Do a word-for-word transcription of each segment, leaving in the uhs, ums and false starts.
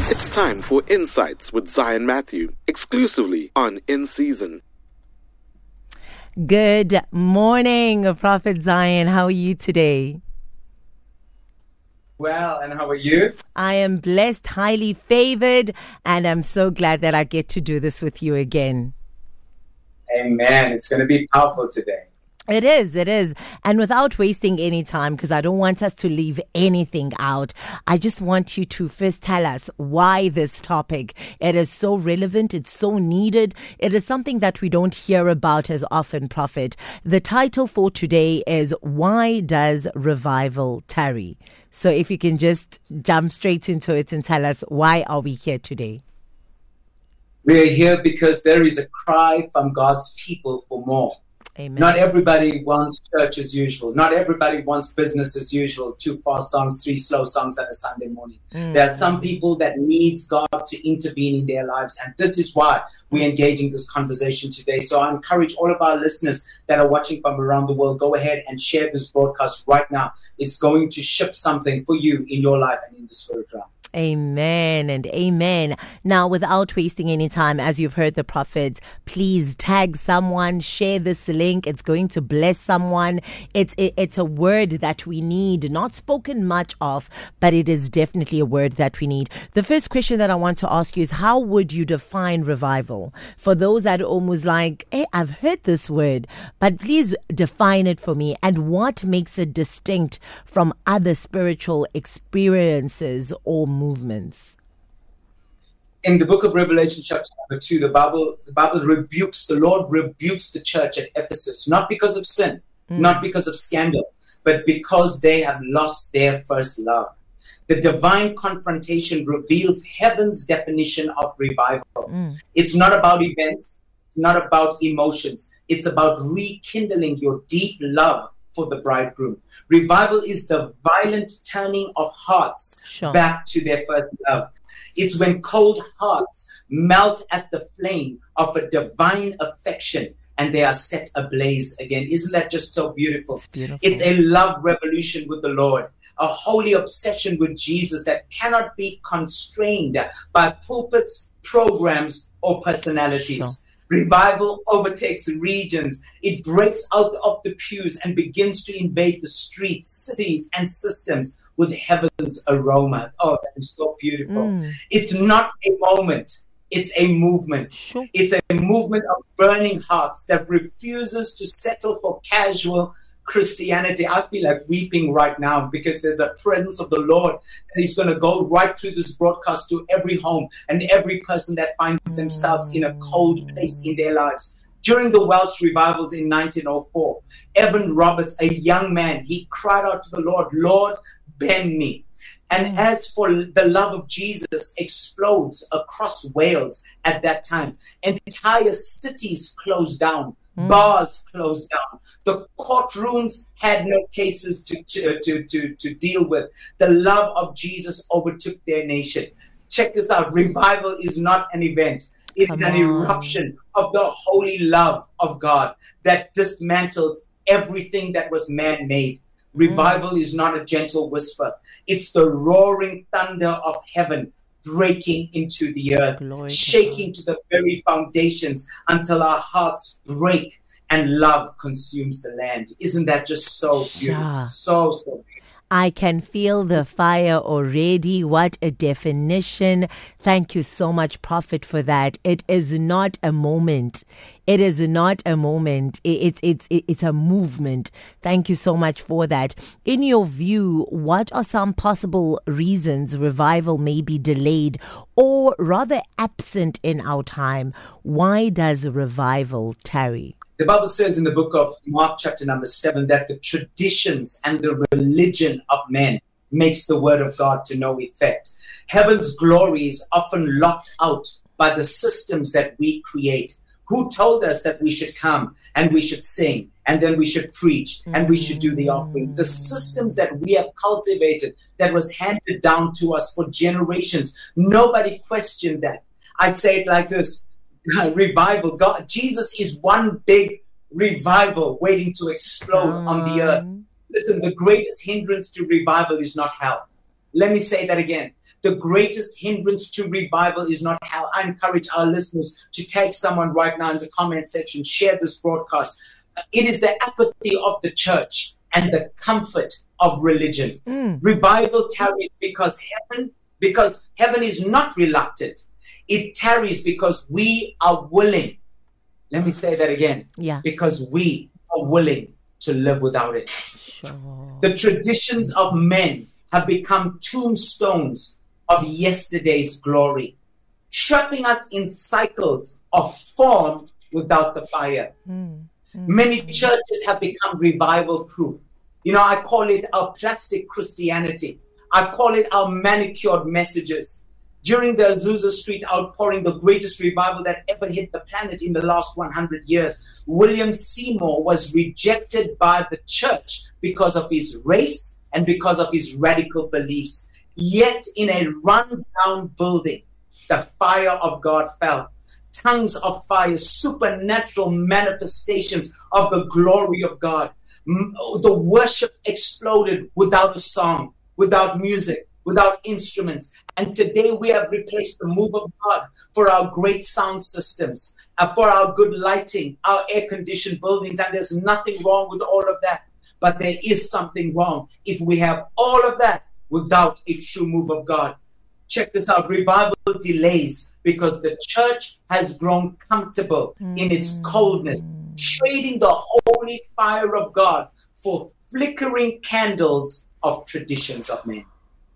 It's time for Insights with Zion Matthew, exclusively on In Season. Good morning, Prophet Zion. How are you today? Well, and how are you? I am blessed, highly favored, and I'm so glad that I get to do this with you again. Amen. It's going to be powerful today. It is, it is. And without wasting any time, because I don't want us to leave anything out, I just want you to first tell us why this topic. It is so relevant. It's so needed. It is something that we don't hear about as often, Prophet. The title for today is Why Does Revival Tarry? So if you can just jump straight into it and tell us, why are we here today? We are here because there is a cry from God's people for more. Amen. Not everybody wants church as usual. Not everybody wants business as usual. Two fast songs, three slow songs on a Sunday morning. Mm. There are some people that needs God to intervene in their lives. And this is why we're engaging this conversation today. So I encourage all of our listeners that are watching from around the world, go ahead and share this broadcast right now. It's going to shift something for you in your life and in the spirit realm. Amen and amen. Now, without wasting any time, as you've heard the prophet, please tag someone, share this link. It's going to bless someone. It's it, it's a word that we need, not spoken much of, but it is definitely a word that we need. The first question that I want to ask you is, how would you define revival? For those that are almost like, hey, I've heard this word, but please define it for me. And what makes it distinct from other spiritual experiences or movements? In the book of Revelation, chapter number two, the Bible, the Bible rebukes, the Lord rebukes the church at Ephesus, not because of sin, mm. not because of scandal, but because they have lost their first love. The divine confrontation reveals heaven's definition of revival. Mm. It's not about events, not about emotions. It's about rekindling your deep love for the bridegroom. Revival is the violent turning of hearts sure. back to their first love. It's when cold hearts melt at the flame of a divine affection and they are set ablaze again. Isn't that just so beautiful? It's beautiful. It's a love revolution with the Lord, a holy obsession with Jesus that cannot be constrained by pulpits, programs, or personalities. Sure. Revival overtakes regions. It breaks out of the pews and begins to invade the streets, cities, and systems with heaven's aroma. Oh, that is so beautiful. Mm. It's not a moment. It's a movement. Sure. It's a movement of burning hearts that refuses to settle for casual Christianity. I feel like weeping right now because there's a presence of the Lord that is going to go right through this broadcast to every home and every person that finds themselves in a cold place in their lives. During the Welsh revivals in nineteen oh four, Evan Roberts, a young man, he cried out to the Lord, Lord, bend me. And as for the love of Jesus explodes across Wales at that time, entire cities closed down. Bars closed down. The courtrooms had no cases to, to, to, to deal with. The love of Jesus overtook their nation. Check this out. Revival is not an event. It Come is an on. eruption of the holy love of God that dismantles everything that was man-made. Revival mm. is not a gentle whisper. It's the roaring thunder of heaven breaking into the earth, Glory shaking to, to the very foundations until our hearts break and love consumes the land. Isn't that just so beautiful? Yeah. So, so beautiful. I can feel the fire already. What a definition. Thank you so much, Prophet, for that. It is not a moment. It is not a moment. It's it's it's a movement. Thank you so much for that. In your view, what are some possible reasons revival may be delayed or rather absent in our time? Why does revival tarry? The Bible says in the book of Mark chapter number seven that the traditions and the religion of men makes the word of God to no effect. Heaven's glory is often locked out by the systems that we create. Who told us that we should come and we should sing and then we should preach and we should do the offerings? The systems that we have cultivated that was handed down to us for generations. Nobody questioned that. I'd say it like this. Revival. God, Jesus is one big revival waiting to explode um. on the earth. Listen, the greatest hindrance to revival is not hell. Let me say that again. The greatest hindrance to revival is not hell. I encourage our listeners to take someone right now in the comment section, share this broadcast. It is the apathy of the church and the comfort of religion. Mm. Revival tarries because heaven, because heaven is not reluctant. It tarries because we are willing. Let me say that again. Yeah. Because we are willing to live without it. Sure. The traditions of men have become tombstones of yesterday's glory, trapping us in cycles of form without the fire. Mm. Mm. Many churches have become revival proof. You know, I call it our plastic Christianity. I call it our manicured messages. During the Azusa Street outpouring, the greatest revival that ever hit the planet in the last one hundred years, William Seymour was rejected by the church because of his race and because of his radical beliefs. Yet in a run-down building, the fire of God fell. Tongues of fire, supernatural manifestations of the glory of God. The worship exploded without a song, without music, without instruments. And today we have replaced the move of God for our great sound systems, uh, for our good lighting, our air-conditioned buildings. And there's nothing wrong with all of that. But there is something wrong if we have all of that without a true move of God. Check this out. Revival delays because the church has grown comfortable mm. in its coldness, trading the holy fire of God for flickering candles of traditions of men.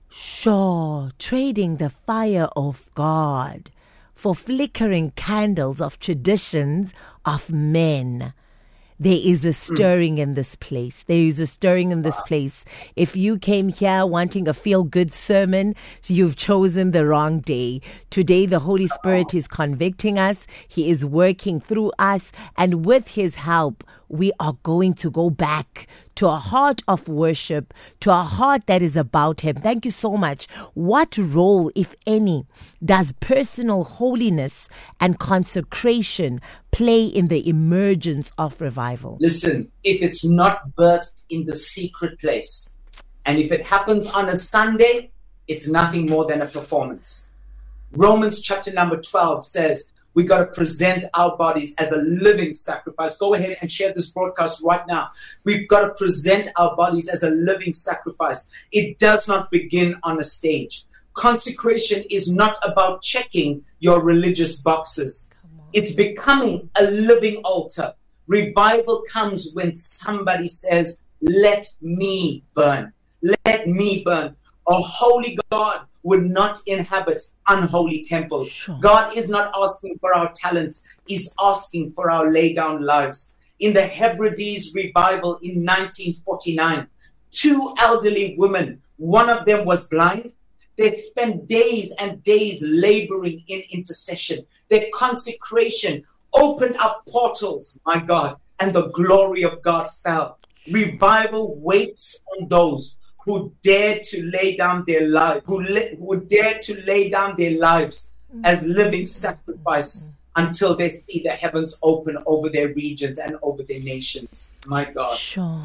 Sure, trading the fire of God for flickering candles of traditions of men. There is a stirring mm. in this place. There is a stirring in this wow. place. If you came here wanting a feel-good sermon, you've chosen the wrong day. Today, the Holy Spirit is convicting us. He is working through us. And with His help, we are going to go back to a heart of worship, to a heart that is about Him. Thank you so much. What role, if any, does personal holiness and consecration play in the emergence of revival? Listen, if it's not birthed in the secret place, and if it happens on a Sunday, it's nothing more than a performance. Romans chapter number twelve says, we got to present our bodies as a living sacrifice. Go ahead and share this broadcast right now. We've got to present our bodies as a living sacrifice. It does not begin on a stage. Consecration is not about checking your religious boxes. It's becoming a living altar. Revival comes when somebody says, let me burn. Let me burn. A holy God would not inhabit unholy temples. Sure. God is not asking for our talents. He's asking for our lay down lives. In the Hebrides revival in nineteen forty-nine, two elderly women, one of them was blind. They spent days and days laboring in intercession. Their consecration opened up portals, my God, and the glory of God fell. Revival waits on those who dare to lay down their lives, who, li- who dare to lay down their lives as living sacrifice until they see the heavens open over their regions and over their nations. My God. Sure.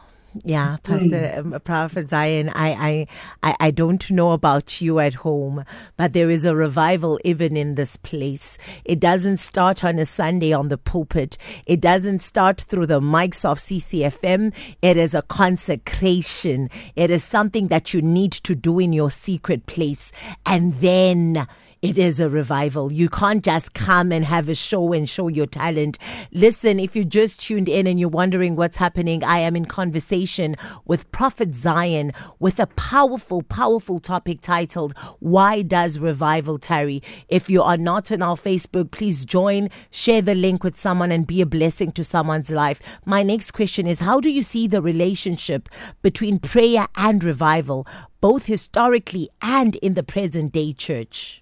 Yeah, Pastor um, Prophet Zion, I, I, I, I don't know about you at home, but there is a revival even in this place. It doesn't start on a Sunday on the pulpit. It doesn't start through the mics of C C F M. It is a consecration. It is something that you need to do in your secret place. And then it is a revival. You can't just come and have a show and show your talent. Listen, if you just tuned in and you're wondering what's happening, I am in conversation with Prophet Zion with a powerful, powerful topic titled, Why Does Revival Tarry? If you are not on our Facebook, please join, share the link with someone and be a blessing to someone's life. My next question is, how do you see the relationship between prayer and revival, both historically and in the present day church?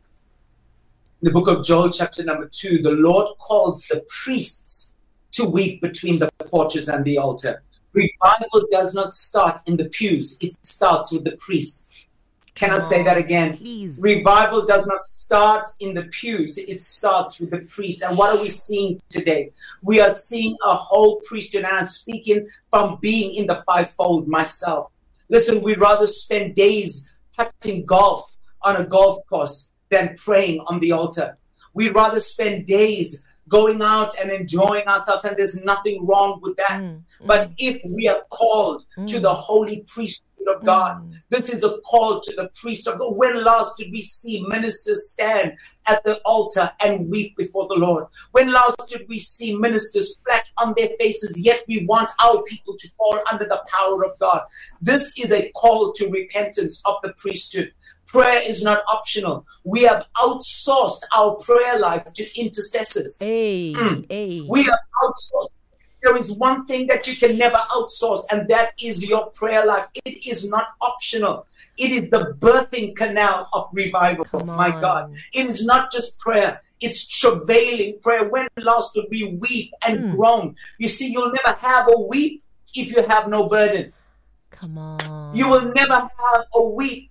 In the book of Joel, chapter number two, the Lord calls the priests to weep between the porches and the altar. Revival does not start in the pews. It starts with the priests. Cannot oh, say that again. Please. Revival does not start in the pews. It starts with the priests. And what are we seeing today? We are seeing a whole priesthood. And I'm speaking from being in the fivefold myself. Listen, we'd rather spend days putting golf on a golf course than praying on the altar. We'd rather spend days going out and enjoying ourselves, and there's nothing wrong with that. Mm, but mm. if we are called mm. to the holy priesthood of God, mm. this is a call to the priest of God. When last did we see ministers stand at the altar and weep before the Lord? When last did we see ministers flat on their faces, yet we want our people to fall under the power of God? This is a call to repentance of the priesthood. Prayer is not optional. We have outsourced our prayer life to intercessors. Hey, mm. hey. We have outsourced. There is one thing that you can never outsource, and that is your prayer life. It is not optional. It is the birthing canal of revival. My God. It is not just prayer. It's travailing prayer. When last did we weep and mm. groan? You see, you'll never have a weep if you have no burden. Come on. You will never have a weep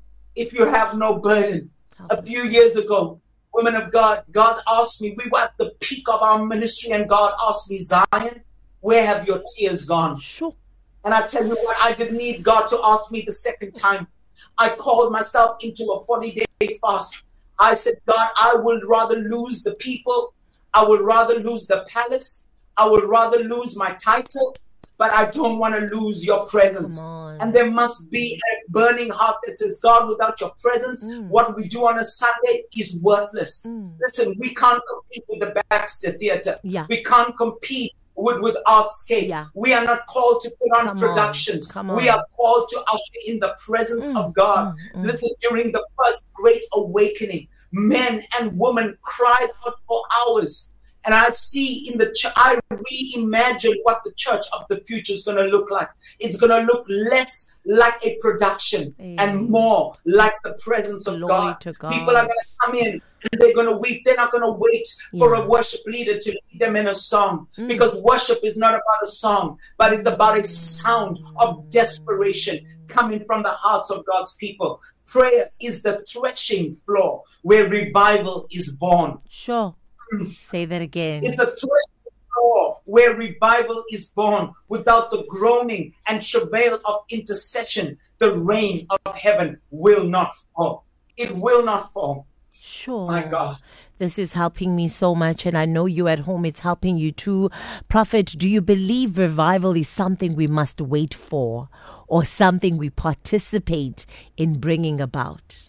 if you have no burden. A few years ago, women of God, God asked me, we were at the peak of our ministry, and God asked me, Zion, where have your tears gone? Sure. And I tell you what, I didn't need God to ask me the second time. I called myself into a forty-day fast. I said, God, I would rather lose the people. I would rather lose the palace. I would rather lose my title. But I don't want to lose your presence. And there must be a burning heart that says, God, without your presence, mm. what we do on a Sunday is worthless. Mm. Listen, we can't compete with the Baxter Theatre. Yeah. We can't compete with, with Artscape. Yeah. We are not called to put on Come productions. on. We are called to usher in the presence mm. of God. Mm. Listen, during the first great awakening, men and women cried out for hours. And I see in the church, I reimagine what the church of the future is going to look like. It's going to look less like a production mm. and more like the presence of God. God. People are going to come in and they're going to weep. They're not going to wait yeah. for a worship leader to lead them in a song. Mm. Because worship is not about a song, but it's about a sound of desperation coming from the hearts of God's people. Prayer is the threshing floor where revival is born. Sure. Say that again. It's a threshing floor where revival is born. Without the groaning and travail of intercession, the rain of heaven will not fall. It will not fall. Sure. My God. This is helping me so much, and I know you at home, it's helping you too. Prophet, do you believe revival is something we must wait for, or something we participate in bringing about?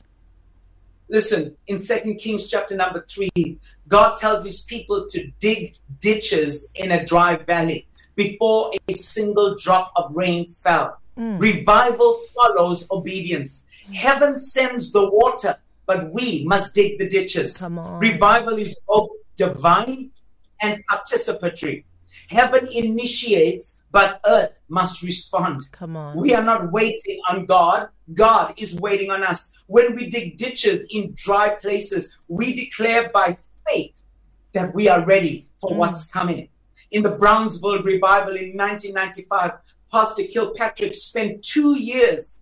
Listen, in Second Kings chapter number three, God tells his people to dig ditches in a dry valley before a single drop of rain fell. Mm. Revival follows obedience. Heaven sends the water, but we must dig the ditches. Come on. Revival is both divine and participatory. Heaven initiates, but earth must respond. Come on. We are not waiting on God. God is waiting on us. When we dig ditches in dry places, we declare by faith that we are ready for mm. what's coming. In the Brownsville revival in nineteen ninety-five, Pastor Kilpatrick spent two years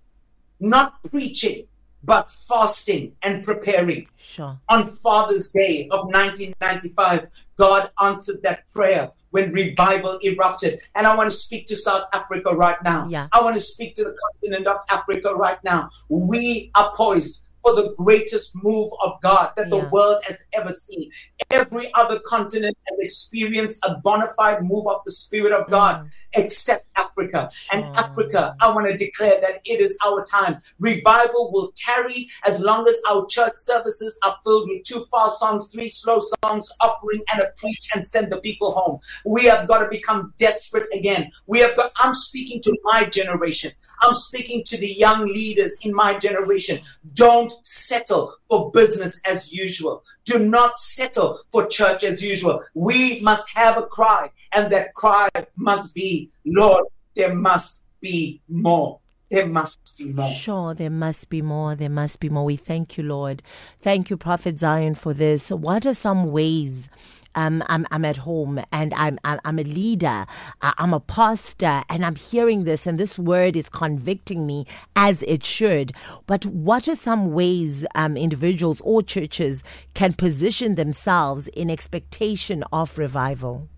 not preaching, but fasting and preparing. Sure. On Father's Day of nineteen ninety-five, God answered that prayer when revival erupted. And I want to speak to South Africa right now. Yeah. I want to speak to the continent of Africa right now. We are poised for the greatest move of God that yeah. the world has ever seen. Every other continent has experienced a bona fide move of the Spirit of God, mm. except Africa. And oh. Africa, I want to declare that it is our time. Revival will tarry as long as our church services are filled with two fast songs, three slow songs, offering and a preach, and send the people home. We have got to become desperate again. We have got, I'm speaking to my generation. I'm speaking to the young leaders in my generation. Don't settle for business as usual. Do not settle for church as usual. We must have a cry, and that cry must be, Lord, there must be more. There must be more. Sure, there must be more. There must be more. We thank you, Lord. Thank you, Prophet Zion, for this. What are some ways Um, I'm, I'm at home and I'm, I'm a leader, I'm a pastor, and I'm hearing this, and this word is convicting me as it should. But what are some ways um, individuals or churches can position themselves in expectation of revival?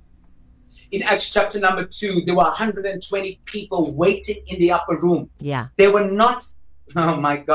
In Acts chapter number two, there were one hundred twenty people waiting in the upper room. Yeah. They were not, oh my God,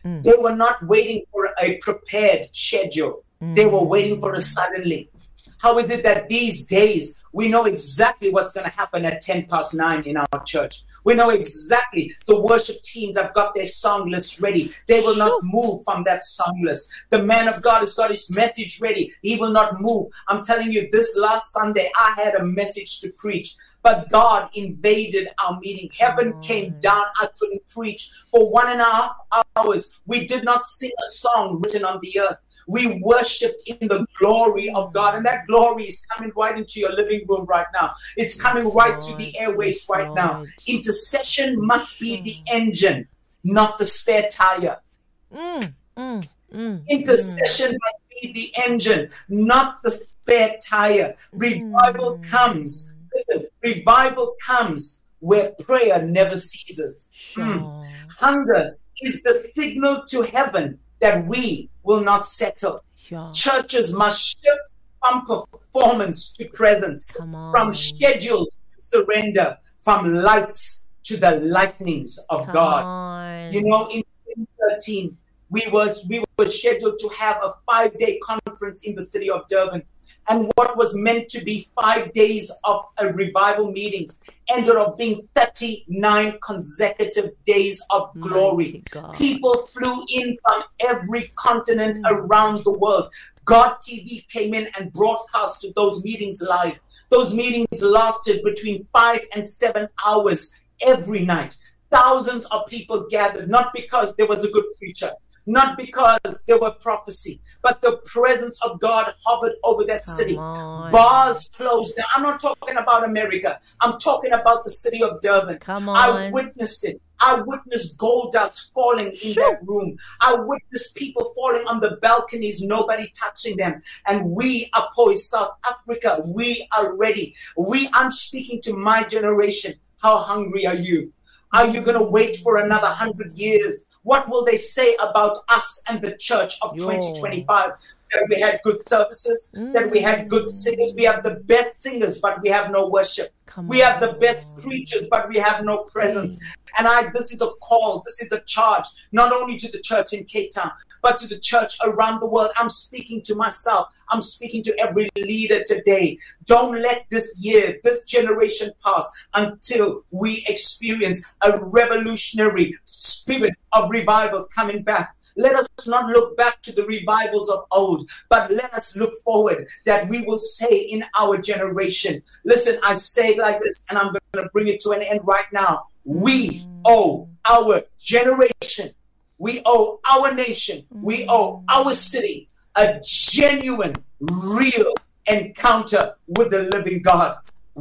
Mm. They were not waiting for a prepared schedule. Mm. They were waiting for a suddenly. How is it that these days we know exactly what's going to happen at ten past nine in our church? We know exactly the worship teams have got their song list ready. They will not move from that song list. The man of God has got his message ready. He will not move. I'm telling you, this last Sunday, I had a message to preach. But God invaded our meeting. Heaven came down. I couldn't preach for one and a half hours. We did not sing a song written on the earth. We worshipped in the glory of God. And that glory is coming right into your living room right now. It's coming yes, right Lord. to the airways yes, right Lord. now. Intercession must be the engine, not the spare tire. Mm, mm, mm, Intercession mm. must be the engine, not the spare tire. Revival mm. comes. Listen, revival comes where prayer never ceases. Sure. Mm. Hunger is the signal to heaven that we will not settle. Sure. Churches must shift from performance to presence, from schedules to surrender, from lights to the lightnings of Come God. on. You know, in twenty thirteen, we were we were scheduled to have a five-day conference in the city of Durban. And what was meant to be five days of a revival meetings ended up being thirty-nine consecutive days of glory. People flew in from every continent around the world. God T V came in and broadcasted those meetings live. Those meetings lasted between five and seven hours every night. Thousands of people gathered, not because there was a good preacher, not because there were prophecy, but the presence of God hovered over that Come city. on. Bars closed down. I'm not talking about America. I'm talking about the city of Durban. Come on. I witnessed it. I witnessed gold dust falling in Sure. that room. I witnessed people falling on the balconies, nobody touching them. And we are poised, South Africa. We are ready. We, I'm speaking to my generation. How hungry are you? Are you going to wait for another hundred years? What will they say about us and the church of Yo. twenty twenty-five? That we had good services, mm. that we had good singers. We have the best singers, but we have no worship. Come we on. have the best preachers, but we have no presence. Mm. And I, this is a call, this is a charge, not only to the church in Cape Town, but to the church around the world. I'm speaking to myself. I'm speaking to every leader today. Don't let this year, this generation pass until we experience a revolutionary spirit of revival coming back. Let us not look back to the revivals of old, but let us look forward that we will say in our generation. Listen, I say it like this, and I'm going to bring it to an end right now. We owe our generation, we owe our nation, we owe our city a genuine, real encounter with the living God.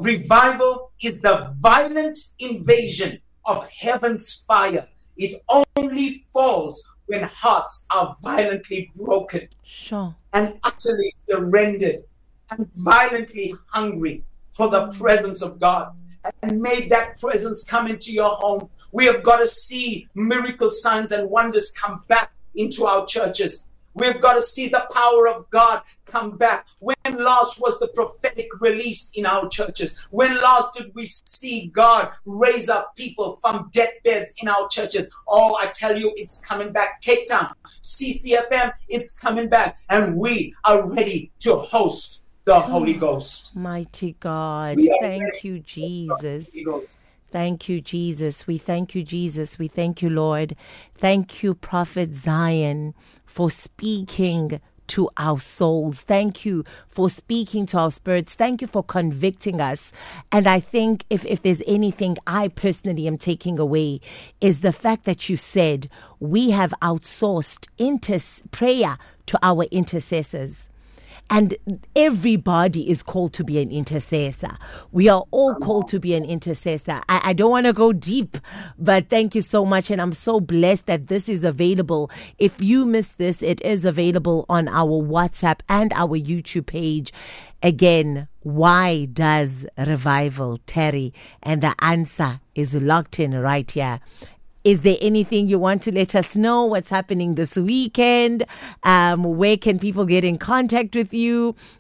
Revival is the violent invasion of heaven's fire. It only falls when hearts are violently broken, sure. and utterly surrendered and violently hungry for the presence of God. And may that presence come into your home. We have got to see miracle signs and wonders come back into our churches. We've got to see the power of God come back. When last was the prophetic released in our churches? When last did we see God raise up people from deathbeds in our churches? Oh, I tell you, it's coming back. Cape Town, C C F M, it's coming back. And we are ready to host the Holy Ghost. Mighty God. Thank you, Jesus. Thank you, Jesus. We thank you, Jesus. We thank you, Lord. Thank you, Prophet Zion, for speaking to our souls. Thank you for speaking to our spirits. Thank you for convicting us. And I think if, if there's anything I personally am taking away is the fact that you said we have outsourced inter- prayer to our intercessors. And everybody is called to be an intercessor. We are all called to be an intercessor. I, I don't want to go deep, but thank you so much. And I'm so blessed that this is available. If you missed this, it is available on our WhatsApp and our YouTube page. Again, why does revival tarry? And the answer is locked in right here. Is there anything you want to let us know? What's happening this weekend? Um, where can people get in contact with you?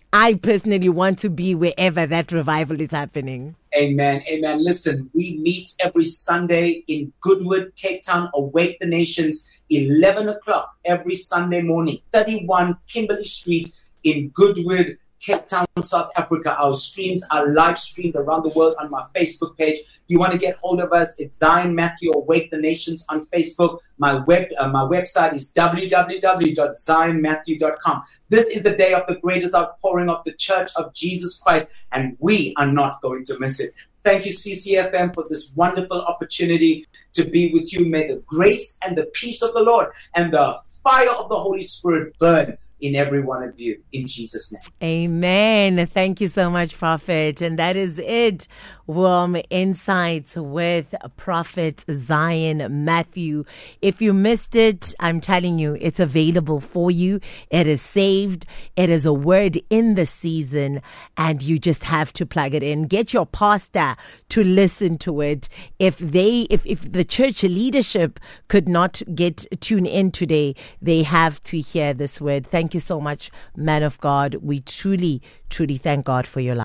I personally want to be wherever that revival is happening. Amen. Amen. Listen, we meet every Sunday in Goodwood, Cape Town, Awake the Nations, eleven o'clock every Sunday morning, thirty-one Kimberley Street in Goodwood, Cape Town, South Africa. Our streams are live streamed around the world on my Facebook page. You want to get hold of us? It's Zion Matthew Awake the Nations on Facebook. My web, uh, my website is w w w dot zion matthew dot com. This is the day of the greatest outpouring of the Church of Jesus Christ, and we are not going to miss it. Thank you, C C F M, for this wonderful opportunity to be with you. May the grace and the peace of the Lord and the fire of the Holy Spirit burn in every one of you, in Jesus' name. Amen. Thank you so much, Prophet. And that is it. Warm Insights with Prophet Zion Matthew. If you missed it, I'm telling you, it's available for you. It is saved. It is a word in the season, and you just have to plug it in. Get your pastor to listen to it. If they, if, if the church leadership could not get tune in today, they have to hear this word. Thank you so much, man of God. We truly, truly thank God for your life.